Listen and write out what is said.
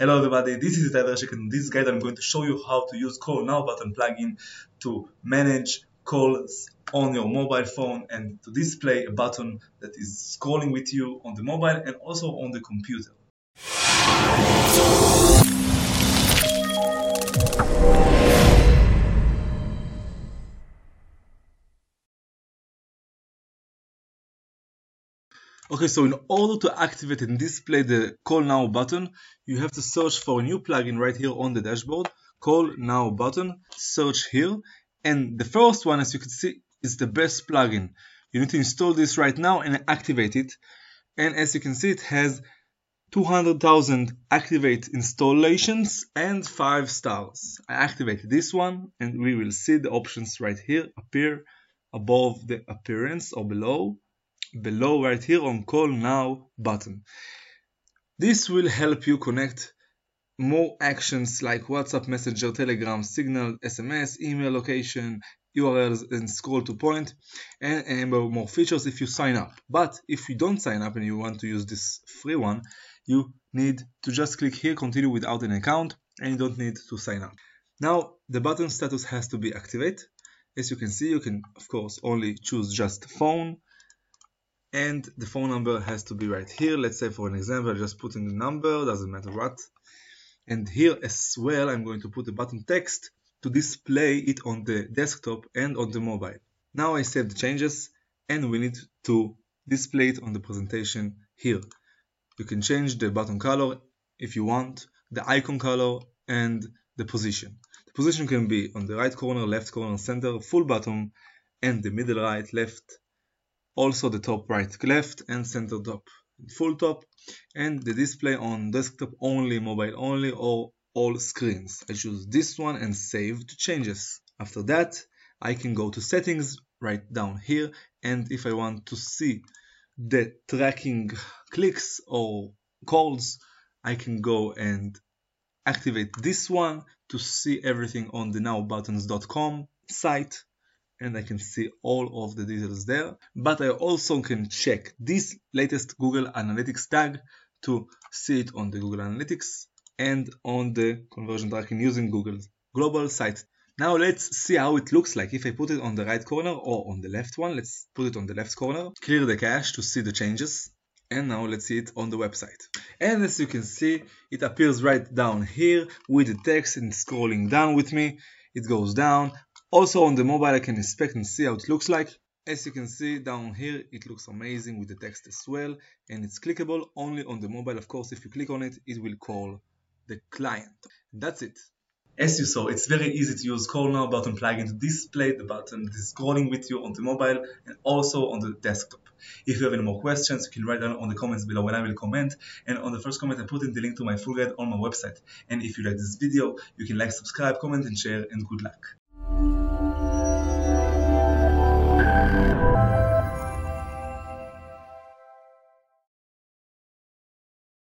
Hello everybody, this is Tyler Shek, and in this guide I'm going to show you how to use Call Now button plugin to manage calls on your mobile phone and to display a button that is scrolling with you on the mobile and also on the computer. Okay, so in order to activate and display the Call Now button, you have to search for a new plugin right here on the dashboard. Call Now button, search here, and the first one, as you can see, is the best plugin. You need to install this right now and activate it. And as you can see, it has 200,000 activate installations and 5 stars. I activated this one, and we will see the options right here appear above the appearance or below right here on Call Now button. This will help you connect more actions like WhatsApp, Messenger, Telegram, Signal, SMS, email, location, URLs, and scroll to point, and more features if you sign up. But if you don't sign up and you want to use this free one, you need to just click here, continue without an account, and you don't need to sign up. Now the button status has to be activate. As you can see, you can of course only choose just phone, and the phone number has to be right here. Let's say for an example, I just put in the number, doesn't matter what. And here as well, I'm going to put a button text to display it on the desktop and on the mobile. Now I save the changes, and we need to display it on the presentation here. You can change the button color if you want, the icon color, and the position. The position can be on the right corner, left corner, center, full bottom, and the middle right, left, also the top right, left, and center top, full top, and the display on desktop only, mobile only, or all screens. I choose this one and save the changes. After that, I can go to settings right down here, and if I want to see the tracking clicks or calls, I can go and activate this one to see everything on the nowbuttons.com site, and I can see all of the details there. But I also can check this latest Google Analytics tag to see it on the Google Analytics and on the conversion tracking using Google's global site. Now let's see how it looks like if I put it on the right corner or on the left one. Let's put it on the left corner, clear the cache to see the changes, and now let's see it on the website. And as you can see, it appears right down here with the text, and scrolling down with me, it goes down. Also on the mobile, I can inspect and see how it looks like. As you can see down here, it looks amazing with the text as well, and it's clickable only on the mobile. Of course, if you click on it, it will call the client. And that's it. As you saw, it's very easy to use Call Now button plugin to display the button that is scrolling with you on the mobile and also on the desktop. If you have any more questions, you can write down on the comments below and I will comment. And on the first comment, I put in the link to my full guide on my website. And if you like this video, you can like, subscribe, comment, and share, and good luck.